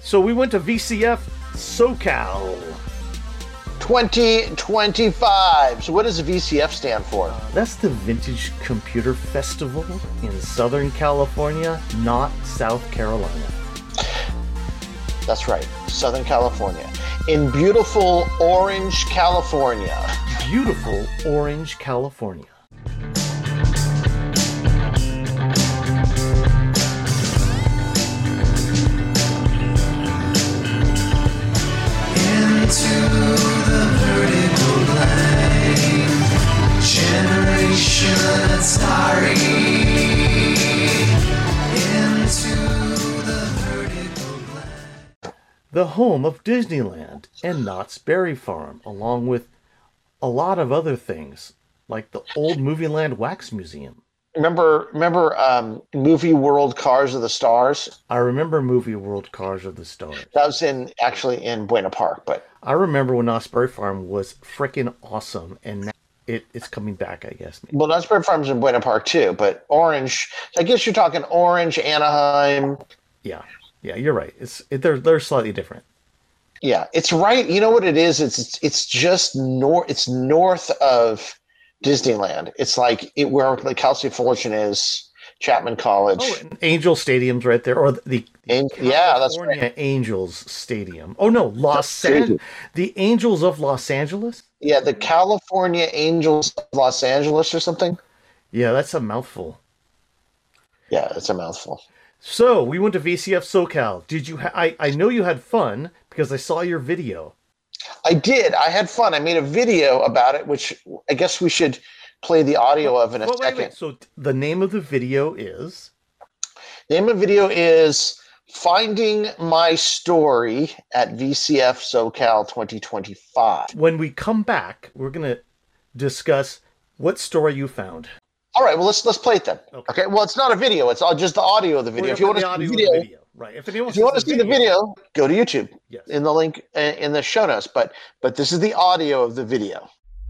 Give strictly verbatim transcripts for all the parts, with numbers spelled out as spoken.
So we went to V C F SoCal twenty twenty-five. So what does the V C F stand for? That's the Vintage Computer Festival in Southern California, not South Carolina. That's right, Southern California. In beautiful Orange, California. Beautiful Orange, California. Into the vertical plane, generation Atari. Into the vertical plane. The home of Disneyland and Knott's Berry Farm, along with a lot of other things, like the old Movieland Wax Museum. Remember, remember, um, Movie World Cars of the Stars? I remember Movie World Cars of the Stars. That was in actually in Buena Park, but I remember when Knott's Berry Farm was freaking awesome, and now it, it's coming back, I guess. well, Knott's Berry Farm's in Buena Park too. But Orange, I guess you're talking Orange, Anaheim. Yeah, yeah, you're right. It's it, they're they're slightly different. Yeah, it's right. You know what it is? It's it's, it's just north. It's north of Disneyland. It's like it where the Kelsey Fortune is, Chapman College. Oh, and Angel Stadium's right there, or the Ang- yeah, that's right. California Angels Stadium. Oh no, Los Angeles, the Angels of Los Angeles. Yeah, the California Angels of Los Angeles or something. Yeah, that's a mouthful. Yeah, it's a mouthful. So we went to V C F SoCal. Did you? Ha- I I know you had fun because I saw your video. I did. I had fun. I made a video about it, which I guess we should play the audio of in a well, wait, second. wait. So the name of the video is? The name of the video is Finding My Story at V C F SoCal twenty twenty-five. When we come back, we're going to discuss what story you found. All right, well, let's let's play it then. Okay. Okay, well, it's not a video. It's all just the audio of the video. We're If you gonna want put to the see audio the of video, right? If anyone if you want to see the video, go to YouTube yes. in the link uh, in the show notes. But but this is the audio of the video.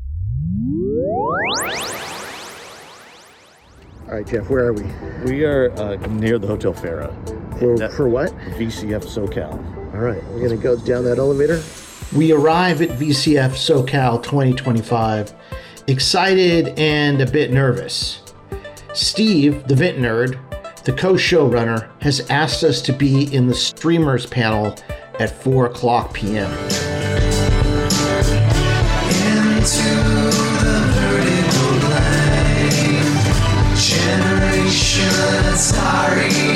All right, Jeff, where are we? We are uh, near the Hotel Farah. For, That- for what? V C F SoCal. All right, we're going to go down that elevator. We arrive at V C F SoCal twenty twenty-five, excited and a bit nervous. Steve, the Vent Nerd, the co-showrunner, has asked us to be in the streamers panel at four o'clock p.m. Into the vertical plane, generation Atari.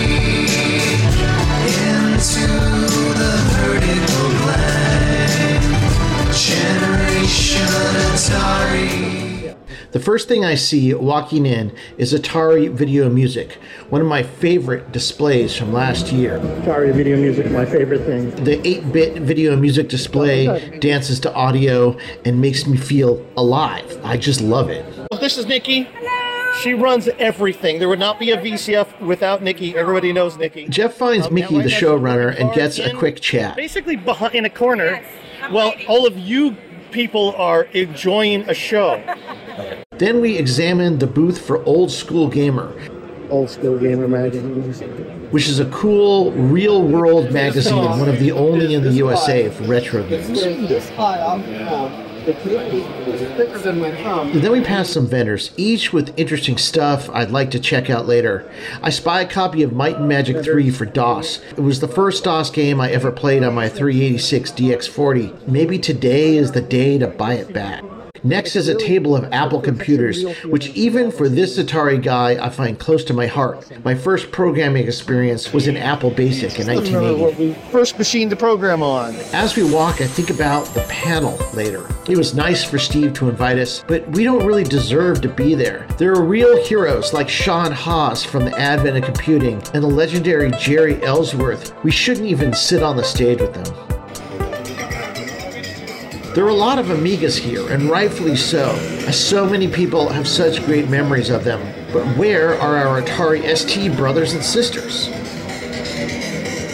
Into the vertical plane, generation Atari. The first thing I see walking in is Atari Video Music, one of my favorite displays from last year. Atari Video Music, my favorite thing. The eight-bit video music display dances to audio and makes me feel alive. I just love it. This is Nikki. She runs everything. There would not be a V C F without Nikki. Everybody knows Nikki. Jeff finds Um, Mickey now I the have showrunner the and gets a in- quick chat. Basically behind in a corner, while all of you people are enjoying a show. Then we examine the booth for Old School Gamer, Old School Gamer magazine. which is a cool real-world magazine, one of the only in the U S A for retro games. This high off the ground. The clip is thicker than my thumb. Then we pass some vendors, each with interesting stuff I'd like to check out later. I spy a copy of Might and Magic three for DOS. It was the first DOS game I ever played on my three eighty-six D X forty. Maybe today is the day to buy it back. Next is a table of Apple computers, which even for this Atari guy, I find close to my heart. My first programming experience was in Apple Basic in nineteen eighty. we first machined the program on. As we walk, I think about the panel later. It was nice for Steve to invite us, but we don't really deserve to be there. There are real heroes like Sean Haas from the Advent of Computing and the legendary Jerry Ellsworth. We shouldn't even sit on the stage with them. There are a lot of Amigas here, and rightfully so, as so many people have such great memories of them. But where are our Atari S T brothers and sisters?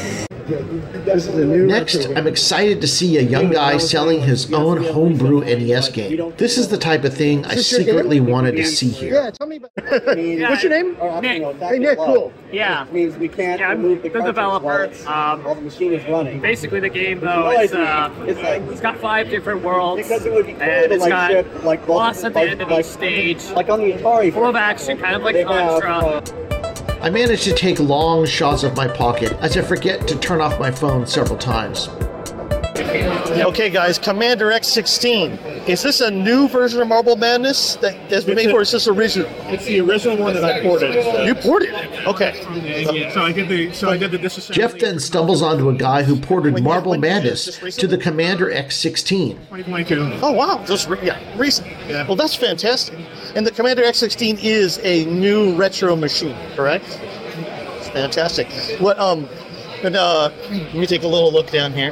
This is a new Next, retro game. I'm excited to see a young guy selling his own homebrew N E S game. This is the type of thing I secretly wanted to see here. Yeah, tell me about What's your name? Nick. Hey, Nick, cool. Yeah. Which means we can't Yeah, I'm remove the the cartridge developer. while it's- Um, while the machine is running. Basically, the game though is uh, It's like- it's got five different worlds, Because it would be cool and to, it's like, got ship, like, boss at the like- end of like- each stage, Like on the Atari. full of action, kind of like they have, Contra. uh, I managed to take long shots of my pocket as I forget to turn off my phone several times. Okay, guys, Commander X sixteen. Is this a new version of Marble Madness that has been made, or is this original? It's the original one that I ported. You ported it. Okay. So I did the so I did the disassembly. Jeff then stumbles onto a guy who ported Marble Madness to the Commander X sixteen. twenty twenty-two. Oh wow, just re- yeah, recent. Yeah. Well, that's fantastic. And the Commander X sixteen is a new retro machine, correct? It's fantastic. What um, and uh, let me take a little look down here.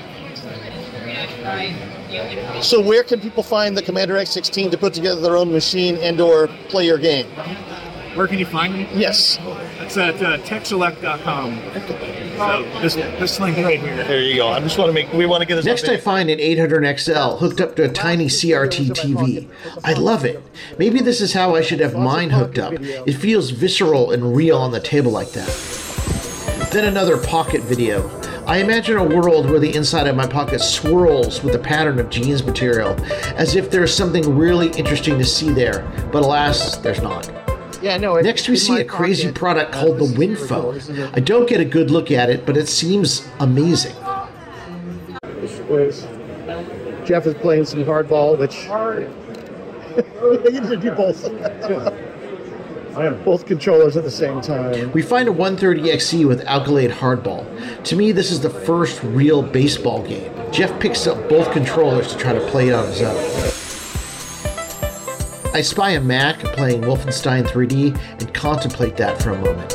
So where can people find the Commander X sixteen to put together their own machine and/or play your game? Where can you find me? Yes. It's at uh, tech select dot com. So this this link right here. There you go. I just want to make. We want to get this. Next, on I find an eight hundred X L hooked up to a tiny C R T T V. I love it. Maybe this is how I should have mine hooked up. It feels visceral and real on the table like that. Then another pocket video. I imagine a world where the inside of my pocket swirls with the pattern of jeans material, as if there's something really interesting to see there, but alas, there's not. Yeah, no. Next, we see a crazy product called the WinPhone. I don't get a good look at it, but it seems amazing. Jeff is playing some hardball, which you can do both. Both controllers at the same time. We find a one thirty X C with Alkalade Hardball. To me, this is the first real baseball game. Jeff picks up both controllers to try to play it on his own. I spy a Mac playing Wolfenstein three D and contemplate that for a moment.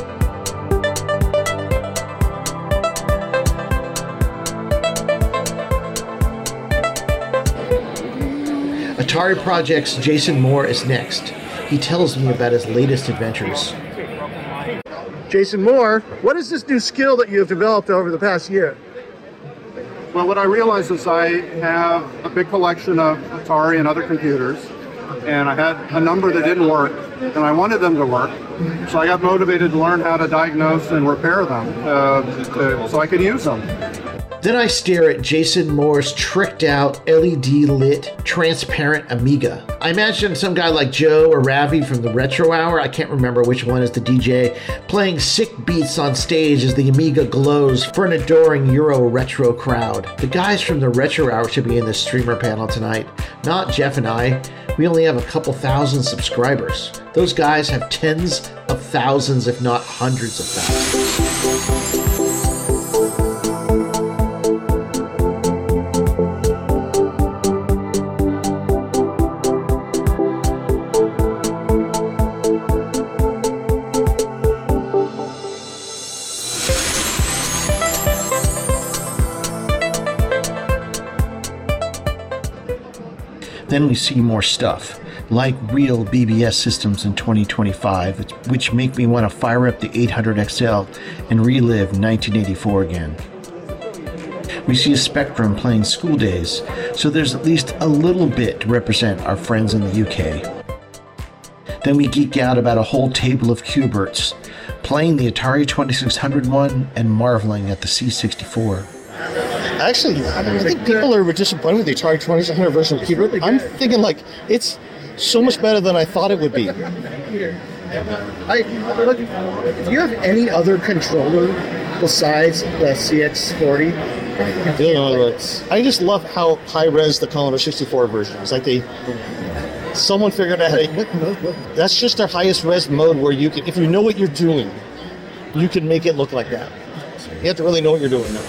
Atari Project's Jason Moore is next. He tells me about his latest adventures. Jason Moore, what is this new skill that you have developed over the past year? Well, what I realized is I have a big collection of Atari and other computers, and I had a number that didn't work, and I wanted them to work. So I got motivated to learn how to diagnose and repair them uh, to, so I could use them. Then I stare at Jason Moore's tricked out L E D lit transparent Amiga. I imagine some guy like Joe or Ravi from the Retro Hour, I can't remember which one is the D J, playing sick beats on stage as the Amiga glows for an adoring Euro retro crowd. The guys from the Retro Hour should be in this streamer panel tonight, not Jeff and I. We only have a couple thousand subscribers. Those guys have tens of thousands, if not hundreds of thousands. Then we see more stuff, like real B B S systems in twenty twenty-five, which make me want to fire up the eight hundred X L and relive nineteen eighty-four again. We see a Spectrum playing School Days, so there's at least a little bit to represent our friends in the U K. Then we geek out about a whole table of Q*berts, playing the Atari twenty-six hundred one and marveling at the C sixty-four. Actually, I think people are disappointed with the Atari twenty-six hundred version of Q*bert. I'm thinking like it's so much better than I thought it would be. I look. Do you have any other controller besides the C X forty? I just love how high res the Commodore sixty-four version is. Like they, someone figured out how to, that's just their highest res mode where you can, if you know what you're doing, you can make it look like that. You have to really know what you're doing now.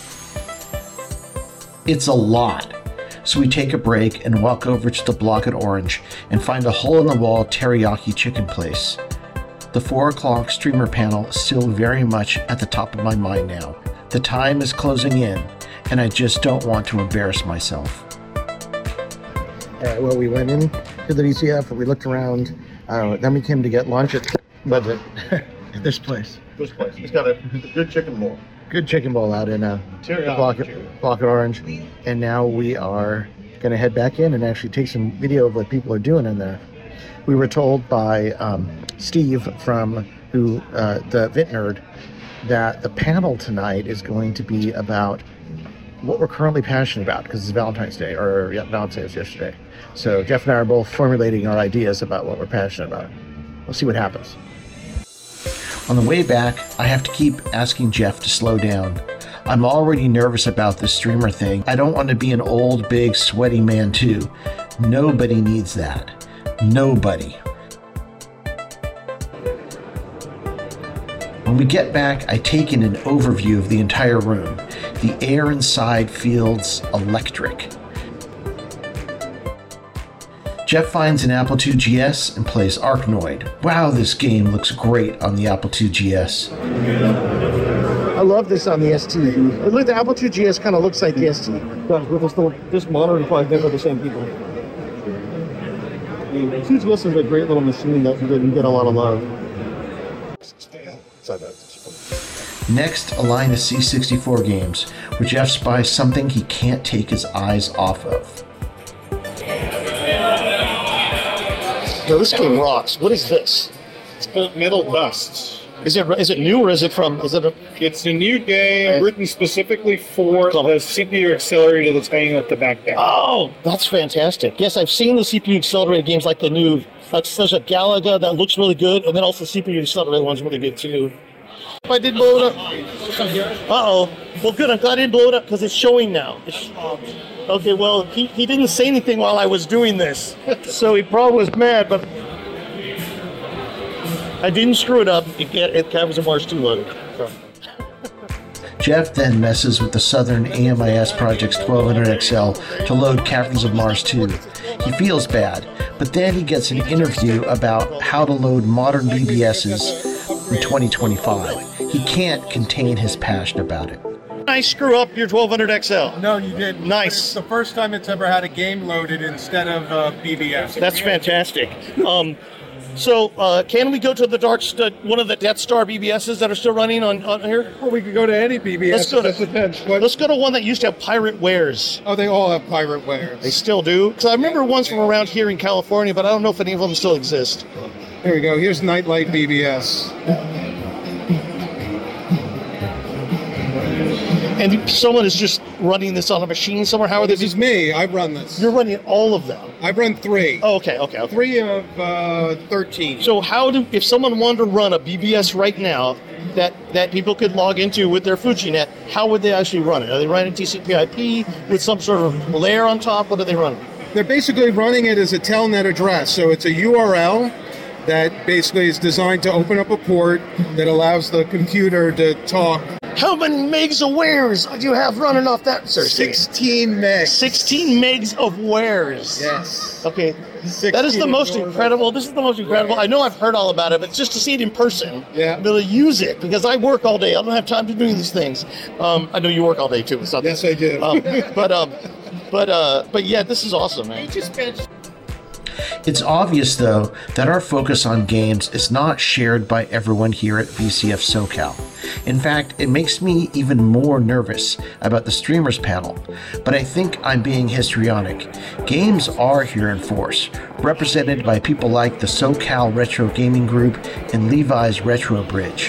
It's a lot. So we take a break and walk over to the Block at Orange and find a hole-in-the-wall teriyaki chicken place. The four o'clock streamer panel is still very much at the top of my mind now. The time is closing in, and I just don't want to embarrass myself. All right, well, we went in to the D C F, and we looked around. Uh, then we came to get lunch at, but at this place. This place, it's got a good chicken bowl. good chicken bowl out in a Teriyaki. Pocket, Pocket Orange. And now we are going to head back in and actually take some video of what people are doing in there. We were told by um, Steve from who uh, the Vent Nerd that the panel tonight is going to be about what we're currently passionate about, because it's Valentine's Day, or yeah, Valentine's Day was yesterday. So Jeff and I are both formulating our ideas about what we're passionate about. We'll see what happens. On the way back, I have to keep asking Jeff to slow down. I'm already nervous about this streamer thing. I don't want to be an old, big, sweaty man too. Nobody needs that. Nobody. When we get back, I take in an overview of the entire room. The air inside feels electric. Jeff finds an Apple two G S and plays Arkanoid. Wow, this game looks great on the Apple two G S. I love this on the S T. Look, the Apple two G S kind of looks like the S T. With this, this monitor probably done by the same people. The two G S is a great little machine that didn't get a lot of love. Next, a line of C sixty-four games, where Jeff spies something he can't take his eyes off of. No, this game rocks. What is this? It's called Metal Dust. Is it is it new or is it from? Is it a? It's a new game written specifically for the C P U accelerator that's hanging at the back there. Oh, that's fantastic. Yes, I've seen the C P U accelerated games like the new. That's there's a Galaga that looks really good, and then also the C P U accelerated one's really good too. If I did blow it up. Uh oh. Well, good. I'm glad I didn't blow it up because it's showing now. It's, okay. Well, he, he didn't say anything while I was doing this, so he probably was mad. But I didn't screw it up. It it covers a Mars two loaded. So. Jeff then messes with the Southern A M I S Project's twelve hundred X L to load Caverns of Mars two. He feels bad, but then he gets an interview about how to load modern B B Ss in twenty twenty-five. He can't contain his passion about it. I screw up your twelve hundred X L. No, you didn't. Nice. It's the first time it's ever had a game loaded instead of uh, B B S. That's fantastic. Um, so, uh, can we go to the dark st- one of the Death Star B B Ss that are still running on, on here? Well, we could go to any B B S. Let's go to, That depends. What- let's go to one that used to have pirate wares. Oh, they all have pirate wares. They still do? Because I remember ones from around here in California, but I don't know if any of them still exist. Here we go. Here's Nightlight B B S. And someone is just running this on a machine somewhere. How are This they? is me. I run this. You're running all of them. I've run three. Oh, okay, okay, okay. Three of uh, thirteen. So how do, if someone wanted to run a B B S right now that, that people could log into with their FujiNet, how would they actually run it? Are they running T C P I P with some sort of layer on top? What are they running? They're basically running it as a telnet address. So it's a U R L that basically is designed to open up a port that allows the computer to talk. How many megs of wares do you have running off that? Sir? sixteen megs. sixteen megs of wares. Yes. Okay. That is the most incredible. This is the most incredible. I know I've heard all about it, but just to see it in person, Yeah. be able to use it, because I work all day. I don't have time to do these things. Um, I know you work all day too. So Yes, I do. um, but um, but uh, but yeah, this is awesome, man. It's obvious, though, that our focus on games is not shared by everyone here at V C F SoCal. In fact, it makes me even more nervous about the streamers panel, but I think I'm being histrionic. Games are here in force, represented by people like the SoCal Retro Gaming Group and Levi's Retro Bridge.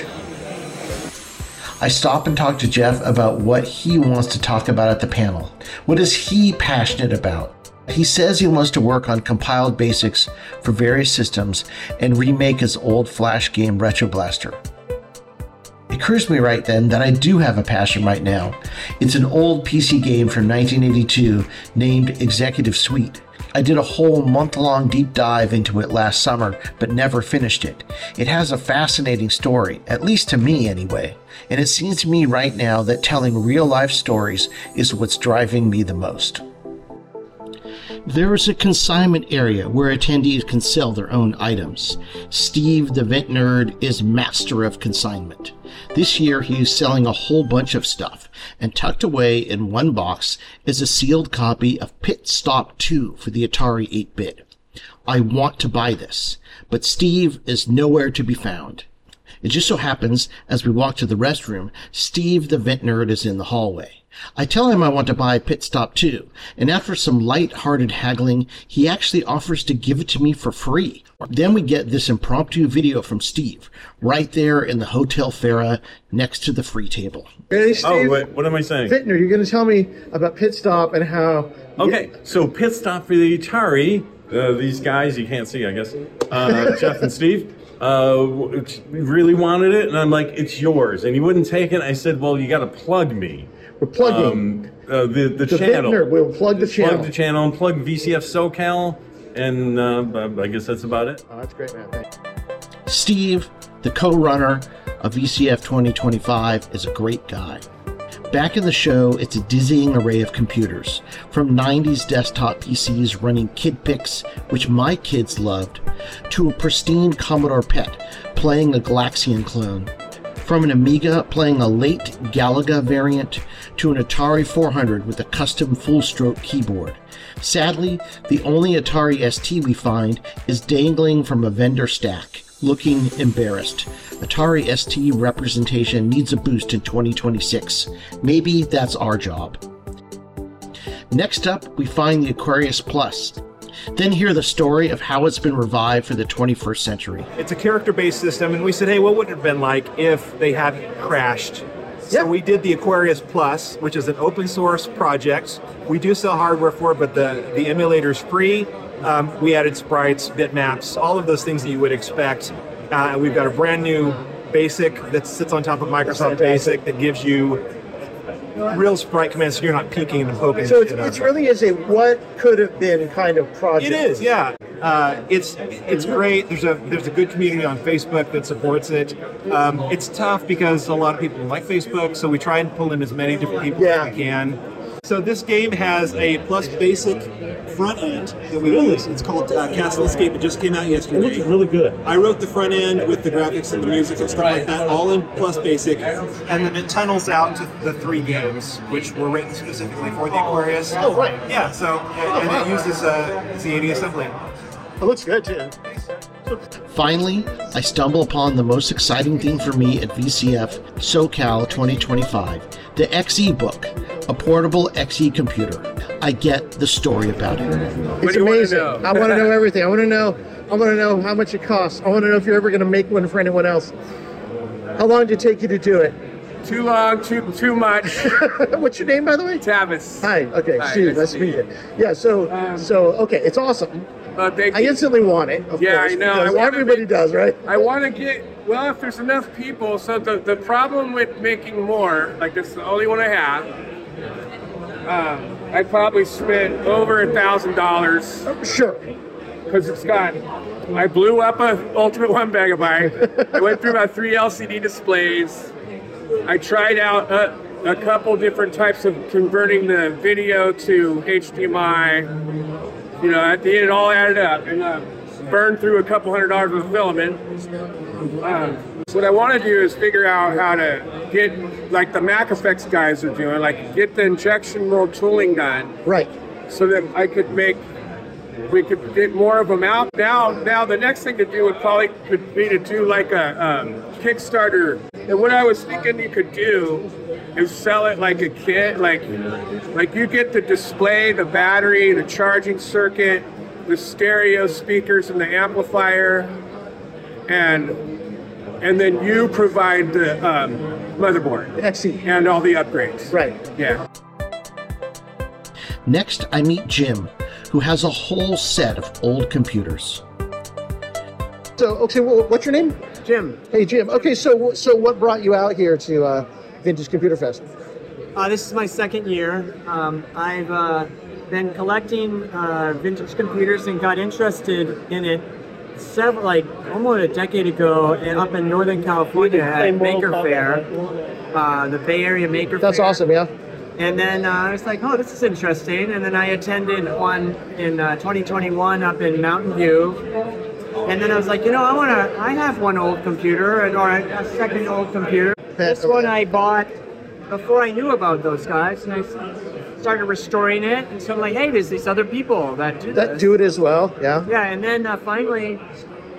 I stop and talk to Jeff about what he wants to talk about at the panel. What is he passionate about? He says he wants to work on compiled basics for various systems and remake his old Flash game Retro Blaster. It occurs to me right then that I do have a passion right now. It's an old P C game from nineteen eighty-two named Executive Suite. I did a whole month-long deep dive into it last summer, but never finished it. It has a fascinating story, at least to me anyway, and it seems to me right now that telling real-life stories is what's driving me the most. There is a consignment area where attendees can sell their own items. Steve, the Vent Nerd, is master of consignment. This year he is selling a whole bunch of stuff, and tucked away in one box is a sealed copy of Pit Stop two for the Atari eight bit. I want to buy this, but Steve is nowhere to be found. It just so happens, as we walk to the restroom, Steve the vent nerd is in the hallway. I tell him I want to buy Pit Stop too, and after some light-hearted haggling, he actually offers to give it to me for free. Then we get this impromptu video from Steve, right there in the Hotel Farah next to the free table. Hey, Steve. Oh, wait, what am I saying? Vintner, you're going to tell me about Pit Stop and how... Okay, so Pit Stop for the Atari, uh, these guys, you can't see, I guess, uh, Jeff and Steve, uh, really wanted it, and I'm like, it's yours. And he wouldn't take it. I said, well, you got to plug me. We're plugging. Um, uh, the, the, The channel. Vintner will plug the channel. Plug the channel and plug V C F SoCal, and uh, I guess that's about it. Oh, that's great, man. Thanks. Steve, the co-runner of V C F twenty twenty-five, is a great guy. Back in the show, it's a dizzying array of computers, from nineties desktop P Cs running KidPix, which my kids loved, to a pristine Commodore P E T playing a Galaxian clone, from an Amiga playing a late Galaga variant, to an Atari four hundred with a custom full-stroke keyboard. Sadly, the only Atari S T we find is dangling from a vendor stack, looking embarrassed. Atari S T representation needs a boost in twenty twenty-six. Maybe that's our job. Next up, we find the Aquarius Plus. Then hear the story of how it's been revived for the twenty-first century. It's a character-based system, and we said, hey, what would it have been like if they hadn't crashed? So we did the Aquarius Plus, which is an open source project. We do sell hardware for it, but the, the emulator's free. Um, we added sprites, bitmaps, all of those things that you would expect. Uh, we've got a brand new BASIC that sits on top of Microsoft BASIC that gives you real sprite commands so you're not peeking and poking. So it's, it's really is a what could have been kind of project. It is, yeah. Uh, it's it's great. There's a there's a good community on Facebook that supports it. Um, it's tough because a lot of people like Facebook, so we try and pull in as many different people Yeah. as we can. So this game has a Plus Basic front end that we use. It's called uh, Castle Escape. It just came out yesterday. It looks really good. I wrote the front end with the graphics and the music and stuff like that, all in Plus Basic, and then it tunnels out to the three games, which were written specifically for the Aquarius. Oh, right. Yeah. So and, and it uses uh, Z eighty assembly. It looks good, too. Finally, I stumble upon the most exciting thing for me at V C F SoCal twenty twenty-five, the X E book, a portable X E computer. I get the story about it. It's amazing. I want to know everything. I want to know. I want to know how much it costs. I want to know if you're ever going to make one for anyone else. How long did it take you to do it? Too long, too too much. What's your name, by the way? Tavis. Hi. Okay. Hi, Steve. nice Nice to to meet you. Yeah. So. Um, so. Okay. It's awesome. Uh, thank I you. instantly want it. Of Yeah, course, I know. I because wanna everybody make- does, right? I want to get, well, if there's enough people, so the, the problem with making more, like this is the only one I have, um, I probably spent over a thousand dollars. Sure. Because it's got, I blew up a Ultimate One Megabyte. I went through about three L C D displays. I tried out a, a couple different types of converting the video to H D M I. You know, at the end, it all added up, and uh, burned through a couple hundred dollars of filament. Um, so what I want to do is figure out how to get, like the Mac Effects guys are doing, like get the injection mold tooling done. Right. So that I could make, we could get more of them out. Now, now the next thing to do would probably could be to do like a um, Kickstarter. And what I was thinking you could do is sell it like a kit, like like you get the display, the battery, the charging circuit, the stereo speakers and the amplifier, and and then you provide the um, motherboard X E and all the upgrades. Right. Yeah. Next, I meet Jim, who has a whole set of old computers. So, okay, well, what's your name? Jim. Hey, Jim. Okay, so so what brought you out here to uh, Vintage Computer Fest? Uh, this is my second year. Um, I've uh, been collecting uh, vintage computers and got interested in it several, like almost a decade ago, and up in Northern California at Maker Fair, uh, the Bay Area Maker That's Fair. awesome, yeah. And then uh, I was like, oh, this is interesting. And then I attended one in uh, twenty twenty-one up in Mountain View. And then I was like, you know, I want to, I have one old computer, and or a, a second old computer. This one I bought before I knew about those guys, and I s- started restoring it. And so I'm like, hey, there's these other people that do That this. do it as well, yeah. Yeah, and then uh, finally,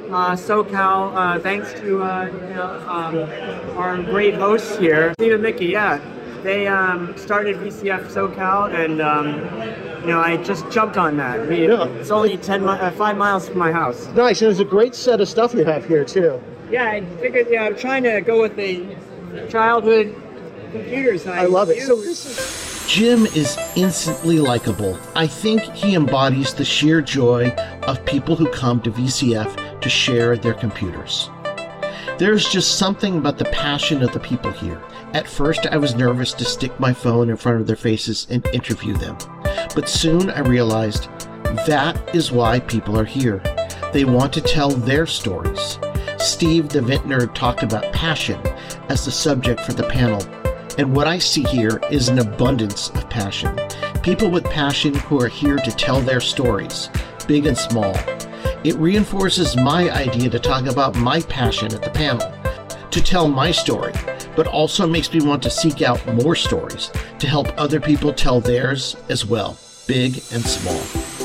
uh, SoCal, uh, thanks to uh, you know, um, our great hosts here, Steve and Mickey. Yeah, they um, started V C F SoCal, and um, you know I just jumped on that. I mean, Yeah. It's only ten, mi- uh, five miles from my house. Nice, and there's a great set of stuff you have here too. Yeah, I figured. Yeah, I'm trying to go with the childhood computers. I love it. use. Jim is instantly likable. I think he embodies the sheer joy of people who come to V C F to share their computers. There's just something about the passion of the people here. At first, I was nervous to stick my phone in front of their faces and interview them. But soon I realized that is why people are here. They want to tell their stories. Steve the Vintner talked about passion as the subject for the panel. And what I see here is an abundance of passion. People with passion who are here to tell their stories, big and small. It reinforces my idea to talk about my passion at the panel, to tell my story, but also makes me want to seek out more stories to help other people tell theirs as well, big and small.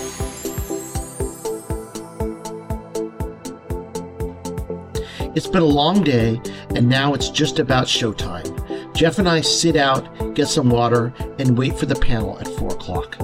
It's been a long day, and now it's just about showtime. Jeff and I sit out, get some water, and wait for the panel at four o'clock.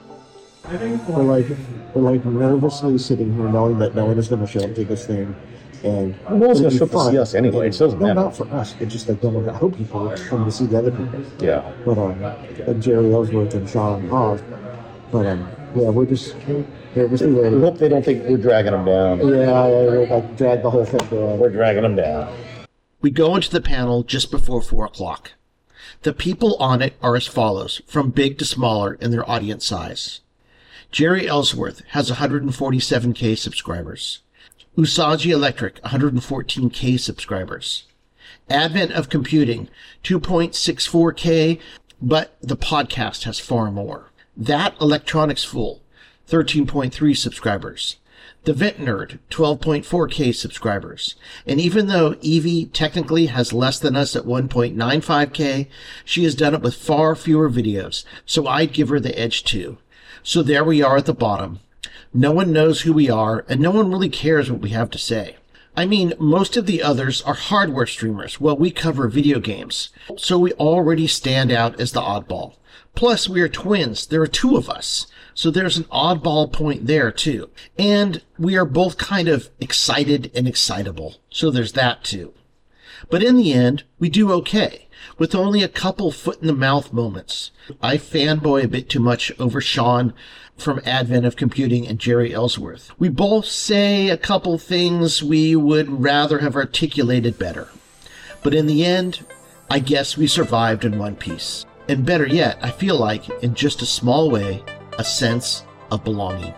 We're like, we're like nervously sitting here knowing that no one is going to show up to this thing. And no one's it'll going to be show up to fun. see us anyway. It doesn't No, matter. not for us. It's just like, no, I hope people come to see the other people. Yeah. But um, and Jerry Ellsworth and Sean Haas. But um, yeah, we're just, yeah, we're just We hope they don't think we're dragging them down. Yeah, yeah, we're like drag the whole thing down. We're dragging them down. We go into the panel just before four o'clock. The people on it are as follows, from big to smaller in their audience size. Jerry Ellsworth has one hundred forty-seven K subscribers. Usagi Electric, one hundred fourteen K subscribers. Advent of Computing, two point six four K, but the podcast has far more. That Electronics Fool, thirteen point three subscribers. The Vent Nerd, twelve point four K subscribers. And even though Evie technically has less than us at one point nine five K, she has done it with far fewer videos, so I'd give her the edge too. So there we are at the bottom. No one knows who we are, and no one really cares what we have to say. I mean, most of the others are hardware streamers, while we cover video games. So we already stand out as the oddball. Plus, we are twins. There are two of us. So there's an oddball point there, too. And we are both kind of excited and excitable. So there's that, too. But in the end, we do okay, with only a couple foot-in-the-mouth moments. I fanboy a bit too much over Sean from Advent of Computing and Jerry Ellsworth. We both say a couple things we would rather have articulated better. But in the end, I guess we survived in one piece. And better yet, I feel like, in just a small way, a sense of belonging.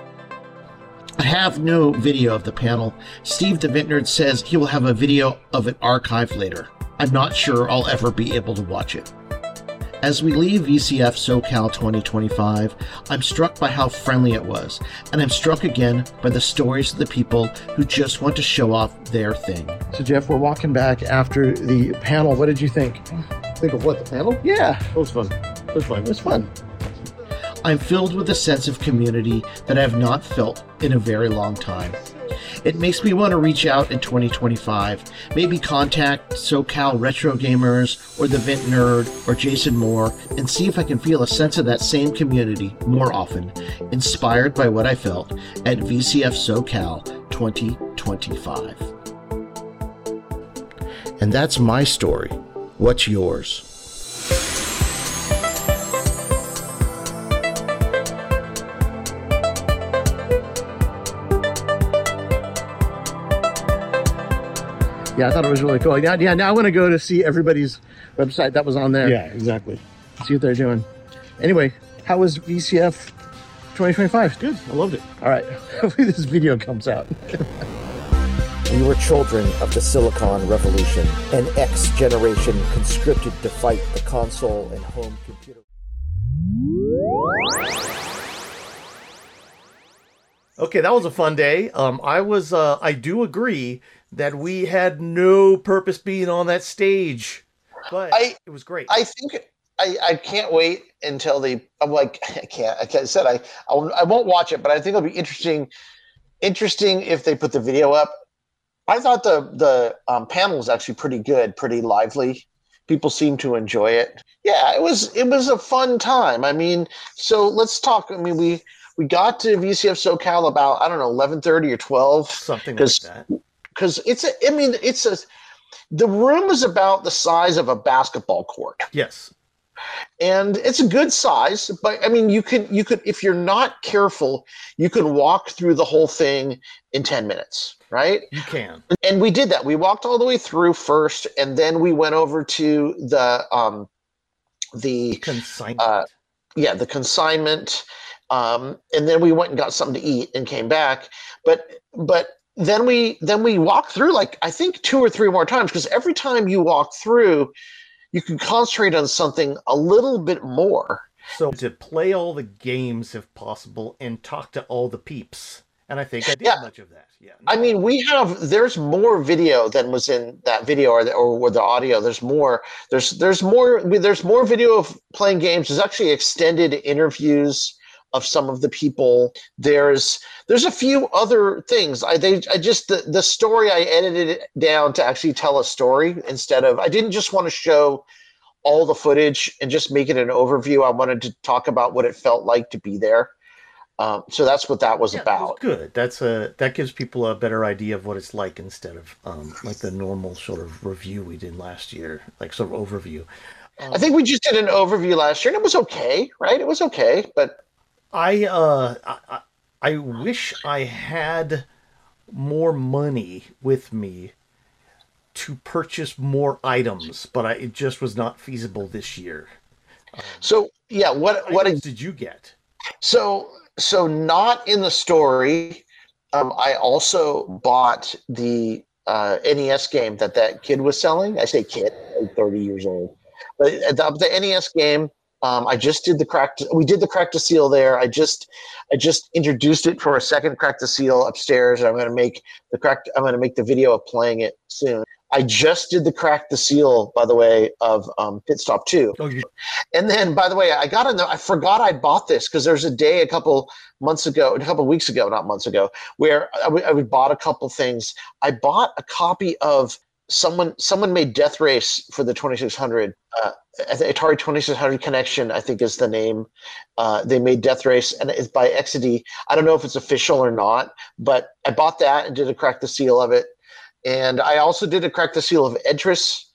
I have no video of the panel. Steve the Vintner says he will have a video of it archived later. I'm not sure I'll ever be able to watch it. As we leave V C F SoCal twenty twenty-five, I'm struck by how friendly it was, and I'm struck again by the stories of the people who just want to show off their thing. So Jeff, we're walking back after the panel. What did you think? Think of what, the panel? Yeah. It was fun. It was fun. It was fun. I'm filled with a sense of community that I have not felt in a very long time. It makes me want to reach out in twenty twenty-five, maybe contact SoCal Retro Gamers or the Vent Nerd or Jason Moore and see if I can feel a sense of that same community more often, inspired by what I felt at V C F SoCal twenty twenty-five. And that's my story. What's yours? Yeah, I thought it was really cool. Yeah, yeah. Now I want to go to see everybody's website that was on there. Yeah, exactly. See what they're doing. Anyway, how was V C F twenty twenty-five? Good. I loved it. All right. Hopefully this video comes out. We were children of the Silicon Revolution, an X generation conscripted to fight the console and home computer. Okay, that was a fun day. Um, I was, uh, I do agree that we had no purpose being on that stage, but I, it was great. I think I, I can't wait until the. I'm like I can't. Like I said, I I'll, I won't watch it, but I think it'll be interesting interesting if they put the video up. I thought the the um, panel was actually pretty good, pretty lively. People seem to enjoy it. Yeah, it was it was a fun time. I mean, so let's talk. I mean, we we got to V C F SoCal about I don't know eleven thirty or twelve, something like that. Because it's a, I mean, it's a the room is about the size of a basketball court. Yes. And it's a good size, but I mean, you could you could if you're not careful, you could walk through the whole thing in ten minutes, right? You can. And we did that. We walked all the way through first, and then we went over to the um the consignment. Uh, yeah, the consignment. Um, and then we went and got something to eat and came back. But but then we then we walked through like I think two or three more times because every time you walk through, you can concentrate on something a little bit more. So to play all the games if possible and talk to all the peeps. And I think I did Yeah. much of that. Yeah. I mean, we have there's more video than was in that video or the, or with the audio. There's more. There's there's more. There's more video of playing games. There's actually extended interviews of some of the people. There's there's a few other things. I they I just the, the story I edited it down to actually tell a story instead of I didn't just want to show all the footage and just make it an overview. I wanted to talk about what it felt like to be there. Um, so that's what that was Yeah, about. Good. That's a that gives people a better idea of what it's like instead of um, like the normal sort of review we did last year, like sort of overview. I think we just did an overview last year, and it was okay, right? It was okay, but I uh I, I I wish I had more money with me to purchase more items, but I, it just was not feasible this year. So yeah, what what items did you get? So so not in the story. Um, I also bought the uh, N E S game that that kid was selling. I say kid, like thirty years old, but the, the N E S game. Um, I just did the crack. We did the crack the seal there. I just, I just introduced it for a second crack the seal upstairs. And I'm going to make the crack. I'm going to make the video of playing it soon. I just did the crack the seal, by the way, of um, Pit Stop two. Oh, you- and then, by the way, I got in there. I forgot I bought this because there's a day a couple months ago, a couple weeks ago, not months ago, where I, w- I bought a couple things. I bought a copy of someone. Someone made Death Race for the twenty-six hundred. Uh, Atari twenty-six hundred Connection, I think is the name. Uh, they made Death Race, and it's by Exidy. I don't know if it's official or not, but I bought that and did a crack the seal of it. And I also did a crack the seal of Edris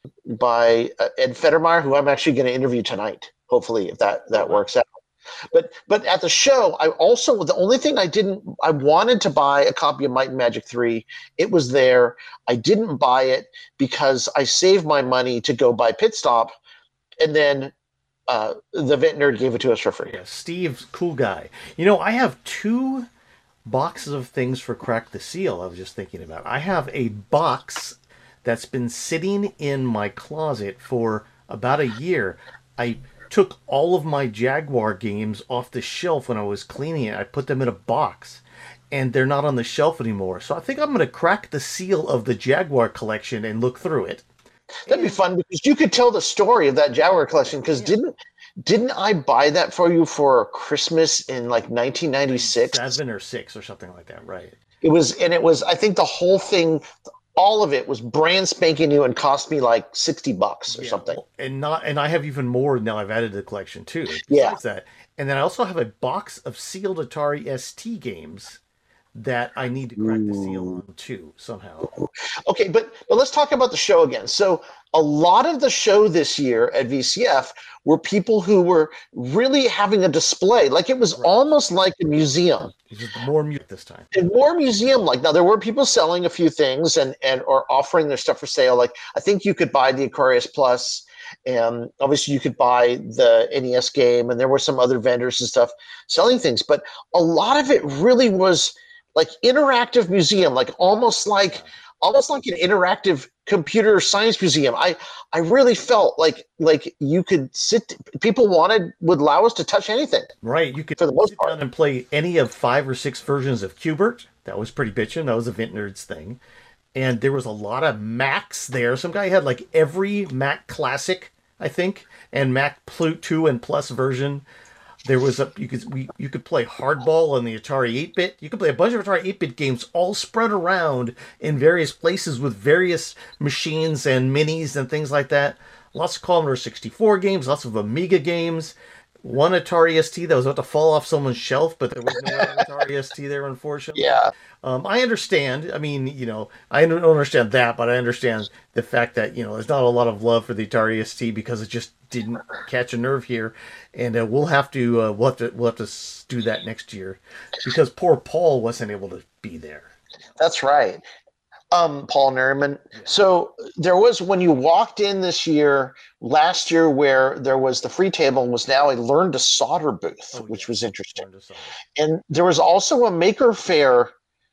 by uh, Ed Federmeyer, who I'm actually going to interview tonight, hopefully, if that, that works out. But but at the show, I also, the only thing I didn't, I wanted to buy a copy of Might and Magic three. It was there. I didn't buy it because I saved my money to go buy Pit Stop. And then uh, the Vent Nerd gave it to us for free. Yeah, Steve's cool guy. You know, I have two boxes of things for Crack the Seal I was just thinking about. I have a box that's been sitting in my closet for about a year. I took all of my Jaguar games off the shelf when I was cleaning it. I put them in a box, and they're not on the shelf anymore. So I think I'm going to crack the seal of the Jaguar collection and look through it. That'd be fun because you could tell the story of that Jaguar collection. Because didn't didn't I buy that for you for Christmas in like nineteen ninety-six? Seven or six or something like that, right? It was, and it was. I think the whole thing, all of it was brand spanking new and cost me like sixty bucks or Yeah, something. And not, and I have even more now. I've added to the collection too. Besides Yeah. that, and then I also have a box of sealed Atari S T games that I need to crack the seal on too somehow. Okay, but but let's talk about the show again. So a lot of the show this year at V C F were people who were really having a display. Like it was almost like a museum. It's just more mute this time. And more museum like. Now there were people selling a few things and and or offering their stuff for sale. Like I think you could buy the Aquarius Plus, and obviously you could buy the N E S game, and there were some other vendors and stuff selling things. But a lot of it really was like interactive museum, like almost like almost like an interactive computer science museum. I I really felt like like you could sit. People wanted would allow us to touch anything. Right, you could for the most sit down and play any of five or six versions of Qbert. That was pretty bitchin'. That was a Vent Nerds thing. And there was a lot of Macs there. Some guy had like every Mac Classic, I think, and Mac Plu two and Plus version. There was a you could we you could play Hardball on the Atari eight bit. You could play a bunch of Atari eight bit games all spread around in various places with various machines and minis and things like that. Lots of Commodore sixty-four games, lots of Amiga games. One Atari S T that was about to fall off someone's shelf, but there was no Atari S T there, unfortunately. Yeah. Um, I understand. I mean, you know, I don't understand that, but I understand the fact that, you know, there's not a lot of love for the Atari S T because it just didn't catch a nerve here, and uh, we'll have to uh, we'll have to we'll have to s- do that next year because poor Paul wasn't able to be there. That's right. Um, Paul Nerman. So there was, when you walked in this year, last year, where there was the free table and was now a Learn to Solder booth, Oh, which was interesting. And there was also a Maker Faire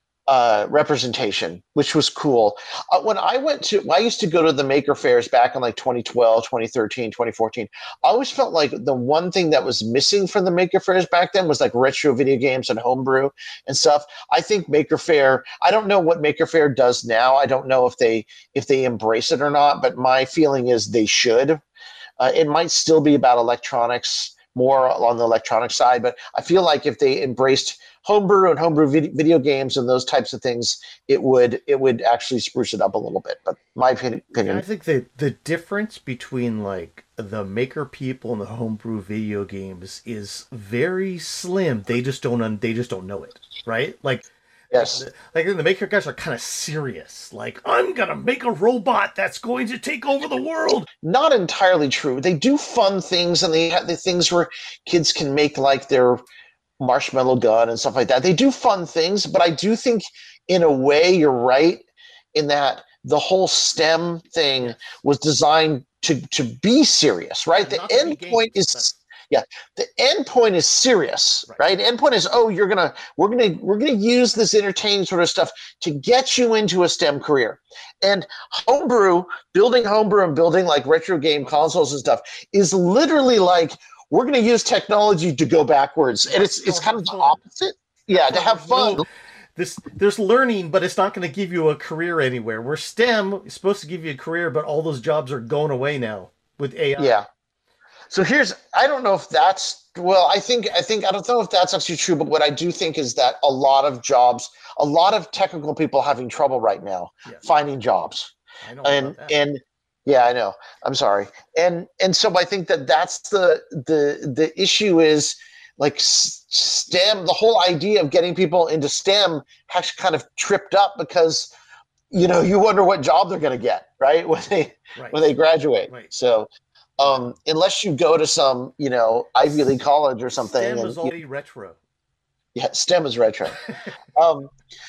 uh, representation, which was cool. Uh, when I went to, I used to go to the Maker Fairs back in like twenty twelve, twenty thirteen, twenty fourteen. I always felt like the one thing that was missing from the Maker Fairs back then was like retro video games and homebrew and stuff. I think Maker Faire, I don't know what Maker Faire does now. I don't know if they if they embrace it or not, but my feeling is they should. Uh, it might still be about electronics, more on the electronic side, but I feel like if they embraced homebrew and homebrew vid- video games and those types of things, it would it would actually spruce it up a little bit. But my opinion, Yeah, I think the the difference between like the maker people and the homebrew video games is very slim. They just don't un- they just don't know it, right? Like, yes, like the maker guys are kind of serious. Like, I'm gonna make a robot that's going to take over the world. Not entirely true. They do fun things, and they have the things where kids can make like their marshmallow gun and stuff like that. They do fun things, but I do think in a way you're right in that the whole STEM thing was designed to to be serious, right? The end point is yeah, the end point is serious, right? End point is, oh, you're gonna we're gonna we're gonna use this entertaining sort of stuff to get you into a STEM career. And homebrew, building homebrew and building like retro game consoles and stuff is literally like, we're going to use technology to go backwards, and it's it's kind of the opposite. Yeah, to have fun. This there's learning, but it's not going to give you a career anywhere. Where STEM is supposed to give you a career, but all those jobs are going away now with A I. Yeah. So here's, I don't know if that's, well, I think I think I don't know if that's actually true, but what I do think is that a lot of jobs, a lot of technical people are having trouble right now finding jobs. I know and about that. and yeah, I know. I'm sorry. And and so I think that that's the the the issue is like s- STEM. The whole idea of getting people into STEM has kind of tripped up because, you know, you wonder what job they're going to get, right, when they Right. when they graduate. Right. So um, unless you go to some, you know, Ivy League college or something, STEM and is you- already retro. yeah, STEM is retro. um,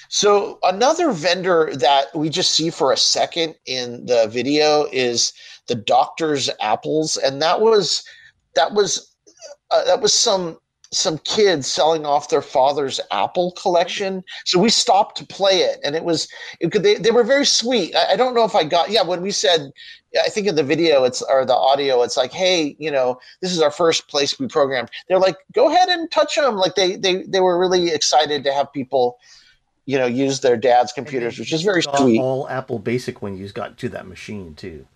so another vendor that we just see for a second in the video is the Doctor's Apples, and that was that was uh, that was some some kids selling off their father's Apple collection. So we stopped to play it, and it was it could, they they were very sweet. I, I don't know if I got yeah when we said. I think in the video it's or the audio it's like, hey, you know, this is our first place we programmed. They're like, go ahead and touch them. Like they they they were really excited to have people, you know, use their dad's computers, which is very Got sweet. all Apple Basic when you got to that machine too.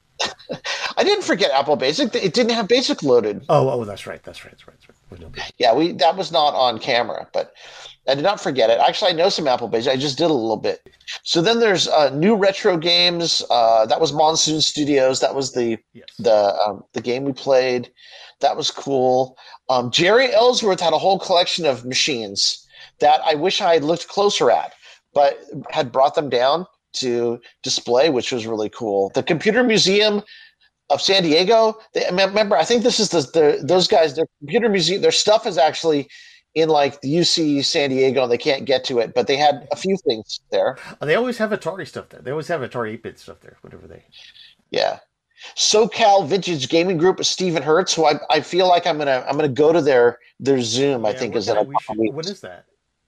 I didn't forget Apple Basic. It didn't have Basic loaded. Oh, oh, that's right, that's right, that's right. That's right. There's no Basic. Yeah, we that was not on camera, but I did not forget it. Actually, I know some Apple Basic. I just did a little bit. So then there's uh, new retro games. Uh, that was Monsoon Studios. That was the the um, the game we played. That was cool. Um, Jerry Ellsworth had a whole collection of machines that I wish I had looked closer at, but had brought them down to display, which was really cool. The Computer Museum of San Diego. They, remember, I think this is the, the those guys. Their computer museum, their stuff is actually in like the U C San Diego, and they can't get to it. But they had a few things there. They always have Atari stuff there. They always have Atari eight-bit stuff there. Whatever they. Yeah, SoCal Vintage Gaming Group with Stephen Hertz, who I, I feel like I'm gonna I'm gonna go to their their Zoom. I think is in a we couple should, weeks. when is that?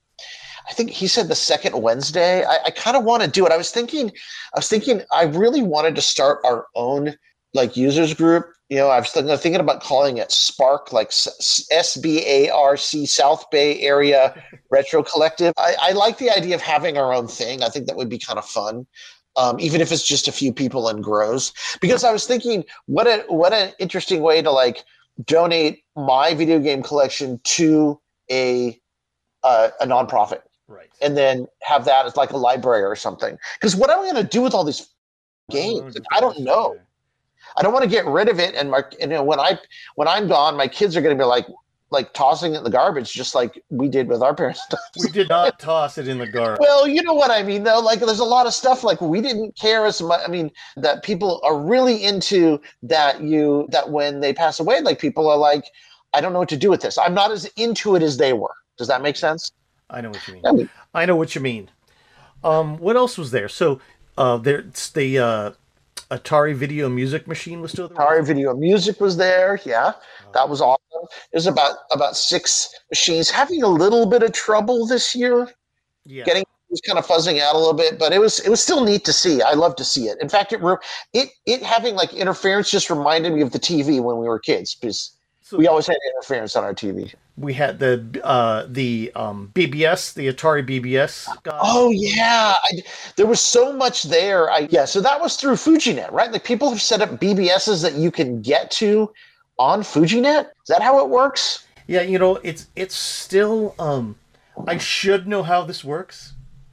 I think he said the second Wednesday. I, I kind of want to do it. I was thinking, I was thinking, I really wanted to start our own like users group. You know, I was thinking, thinking about calling it Spark, like S B A R C, South Bay Area Retro Collective. I, I like the idea of having our own thing. I think that would be kind of fun. Um, even if it's just a few people and grows. Because I was thinking, what a what an interesting way to like donate my video game collection to a uh, a nonprofit. Right. And then have that as like a library or something. Because what am I going to do with all these games? I don't know. I don't want to get rid of it. And my, you know, when I when I'm gone, my kids are going to be like like tossing it in the garbage, just like we did with our parents' stuff. We did not toss it in the garbage. Well, you know what I mean, though. Like, there's a lot of stuff like we didn't care as much. I mean, that people are really into that. You that when they pass away, like people are like, I don't know what to do with this. I'm not as into it as they were. Does that make sense? I know what you mean. I mean, I know what you mean. Um, what else was there? So, uh, there's the uh, Atari Video Music Machine was still there. Atari Video Music was there. Yeah, that was awesome. There's about about six machines. Having a little bit of trouble this year. Yeah. Getting it was kind of fuzzing out a little bit, but it was it was still neat to see. I love to see it. In fact, it it it having like interference just reminded me of the T V when we were kids, because So- we always had interference on our T V. We had the uh, the um, B B S, the Atari B B S. guy. Oh yeah, I, there was so much there. I, yeah, so that was through FujiNet, right? Like people have set up B B Ss that you can get to on FujiNet. Is that how it works? Yeah, you know, it's it's still. Um, I should know how this works.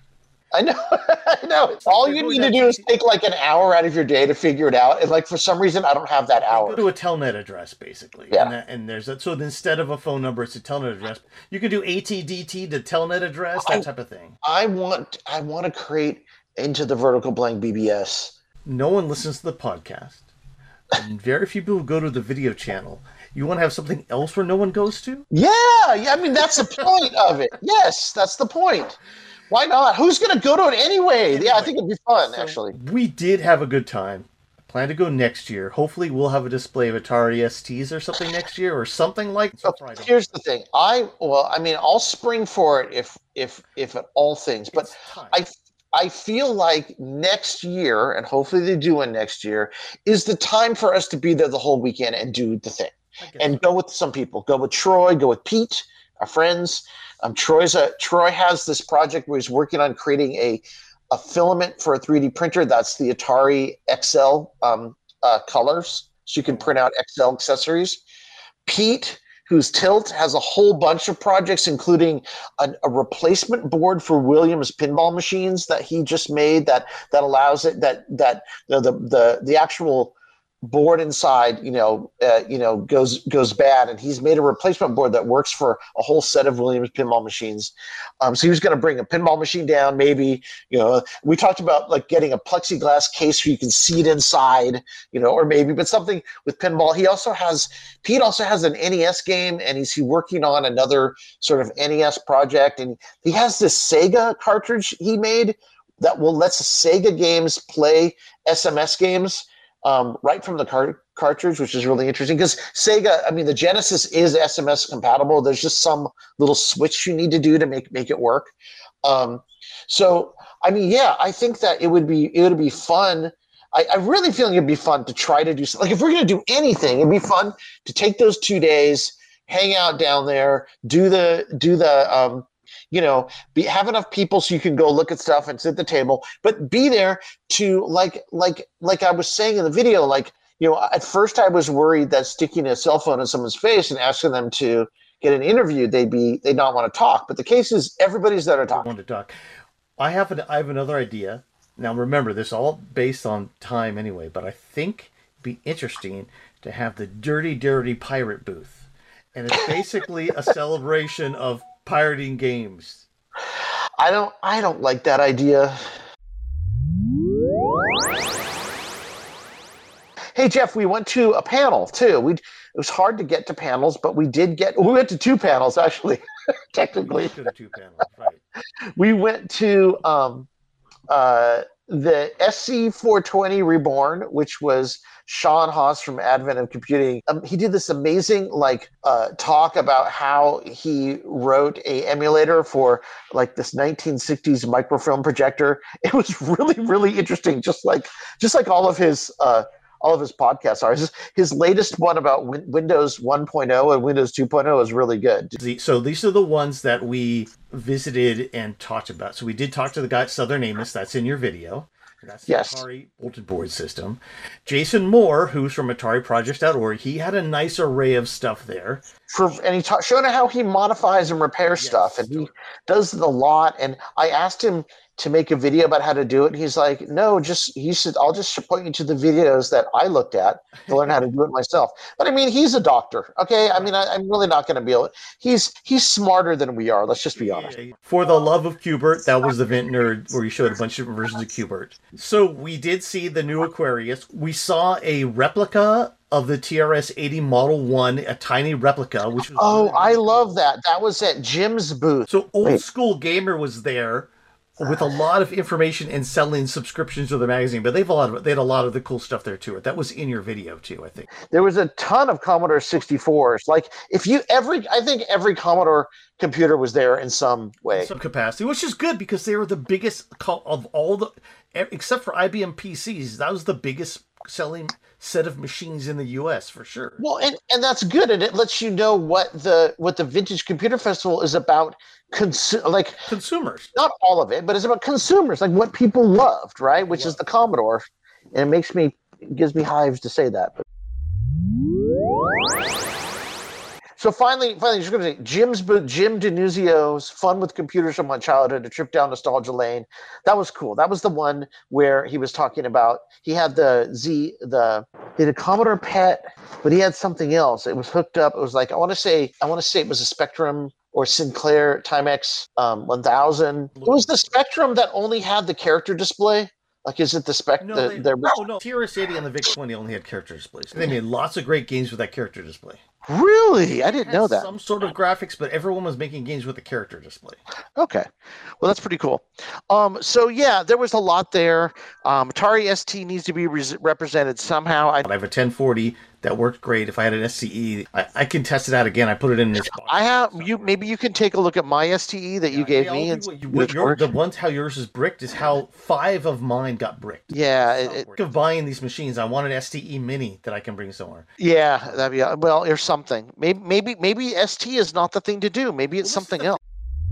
I know, I know. All you need to do is take like an hour out of your day to figure it out. And like for some reason, I don't have that hour. Go to a telnet address, basically. Yeah. And, that, and there's a, so instead of a phone number, it's a telnet address. You can do A T D T to telnet address, that I- type of thing. I want, I want to create Into the Vertical Blank B B S. No one listens to the podcast. And very few people go to the video channel. You want to have something else where no one goes to? Yeah, yeah. I mean, that's the point of it. Yes, that's the point. Why not? Who's going to go to it anyway? Yeah, I think it'd be fun, actually. We did have a good time. Plan to go next year. Hopefully, we'll have a display of Atari S Ts or something next year, or something like. So here's the thing. I well, I mean, I'll spring for it if if if at all things, but I I feel like next year, and hopefully they do one next year, is the time for us to be there the whole weekend and do the thing, and go with some people. Go with Troy. Go with Pete, our friends. Um, Troy's a Troy has this project where he's working on creating a a filament for a three D printer. That's the Atari X L um, uh, colors, so you can print out X L accessories. Pete, who's Tilt, has a whole bunch of projects, including a, a replacement board for Williams pinball machines that he just made that that allows it that that you know, the the the actual board inside, you know, uh, you know, goes goes bad, and he's made a replacement board that works for a whole set of Williams pinball machines. Um, so he was going to bring a pinball machine down, maybe. You know, we talked about like getting a plexiglass case where you can see it inside, you know, or maybe, but something with pinball. He also has Pete also has an N E S game, and he's he working on another sort of N E S project, and he has this Sega cartridge he made that will lets Sega games play S M S games. Um, right from the car- cartridge, which is really interesting because Sega, I mean, the Genesis is S M S compatible. There's just some little switch you need to do to make make it work. Um, so, I mean, yeah, I think that it would be it would be fun. I, I really feel it'd be fun to try to do like if we're going to do anything, it'd be fun to take those two days, hang out down there, do the do the. Um, you know, be have enough people so you can go look at stuff and sit at the table, but be there to like, like, like I was saying in the video, like, you know, at first I was worried that sticking a cell phone in someone's face and asking them to get an interview, they'd be, they'd not want to talk. But the case is everybody's there to talk. Want to talk. I have an, I have another idea. Now remember, this is all based on time anyway, but I think it'd be interesting to have the Dirty Dirty Pirate booth. And it's basically a celebration of pirating games. I don't I don't like that idea. Hey Jeff, we went to a panel too. We it was hard to get to panels, but we did get we went to two panels actually. Technically. To the two panels, right. We went to um uh the S C four twenty Reborn, which was Sean Haas from Advent of Computing. Um, he did this amazing like uh, talk about how he wrote a emulator for like this nineteen sixties microfilm projector. It was really, really interesting. Just like just like all of his uh, all of his podcasts are. His, his latest one about win- Windows one point oh and Windows two point oh is really good. So these are the ones that we visited and talked about. So we did talk to the guy at Southern Amos. That's in your video. That's the Yes. Atari bulletin board system. Jason Moore, who's from Atari Projects dot org, he had a nice array of stuff there. For and he ta- showing how he modifies and repairs stuff, and he does it a lot. And I asked him to make a video about how to do it. And he's like, no, just he said, I'll just point you to the videos that I looked at to learn how to do it myself. But I mean, he's a doctor, okay? I mean, I, I'm really not going to be able. He's he's smarter than we are. Let's just be honest. For the Love of Q*bert, that was the Vint Nerd where he showed a bunch of versions of Q*bert. So we did see the new Aquarius. We saw a replica of the T R S eighty Model one, a tiny replica, which was Oh, I love that. That was at Jim's booth. So Old Wait. School Gamer was there with a lot of information and selling subscriptions to the magazine, but they've a lot of they had a lot of the cool stuff there too. That was in your video too, I think. There was a ton of Commodore sixty-fours. Like if you every, I think every Commodore computer was there in some way. In some capacity, which is good because they were the biggest co- of all the, except for I B M P Cs. That was the biggest selling set of machines in the U S for sure. Well, and, and that's good, and it lets you know what the what the Vintage Computer Festival is about. Consu- like consumers, not all of it, but it's about consumers, like what people loved, right? Which is the Commodore, and it makes me it gives me hives to say that. But... So finally, finally, just going to say Jim's booth, Jim Denuzio's Fun with Computers from My Childhood, a trip down nostalgia lane. That was cool. That was the one where he was talking about, he had the Z, the, he had a Commodore P E T, but he had something else. It was hooked up. It was like, I want to say, I want to say it was a Spectrum or Sinclair Timex um, one thousand. It was the Spectrum that only had the character display. Like, is it the spec? No, the, they, their... no, no. T R S eighty and the V I C twenty only had character displays. They made lots of great games with that character display. Really? I didn't know that. Some sort of graphics, but everyone was making games with a character display. Okay. Well, that's pretty cool. Um, so, yeah, there was a lot there. Um, Atari S T needs to be re- represented somehow. I, I have a ten forty that worked great. If I had an S C E, I, I can test it out again. I put it in this box. I have you. Maybe you can take a look at my S T E that you gave Yeah, me. I'll And do what you- what your- the ones how yours is bricked is how five of mine got bricked. Yeah. It, it, of buying these machines, I want an S T E Mini that I can bring somewhere. yeah. That'd be well, or something. Maybe, maybe, maybe S T is not the thing to do. Maybe it's something else.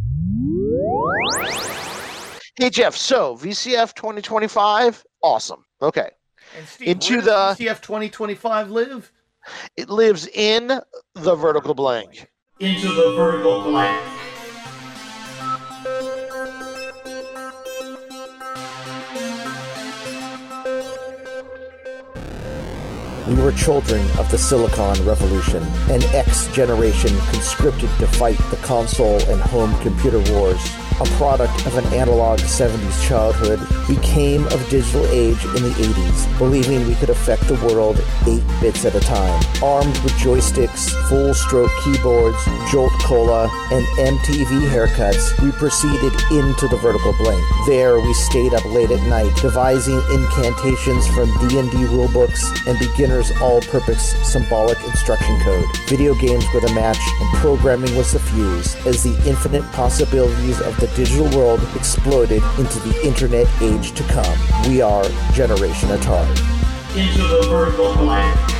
Hey Jeff. So V C F twenty twenty-five, awesome. Okay. And Steve, Into where the does V C F twenty twenty-five live? It lives in the vertical blank. Into the vertical blank. We were children of the Silicon Revolution, an X generation conscripted to fight the console and home computer wars. A product of an analog seventies childhood, we came of digital age in the eighties, believing we could affect the world eight bits at a time. Armed with joysticks, full-stroke keyboards, Jolt Cola, and M T V haircuts, we proceeded into the vertical blank. There, we stayed up late at night, devising incantations from D and D rulebooks and beginner's all-purpose symbolic instruction code. Video games were the match, and programming was the fuse, as the infinite possibilities of the digital world exploded into the internet age to come. We are Generation Atari. Into the vertical blank.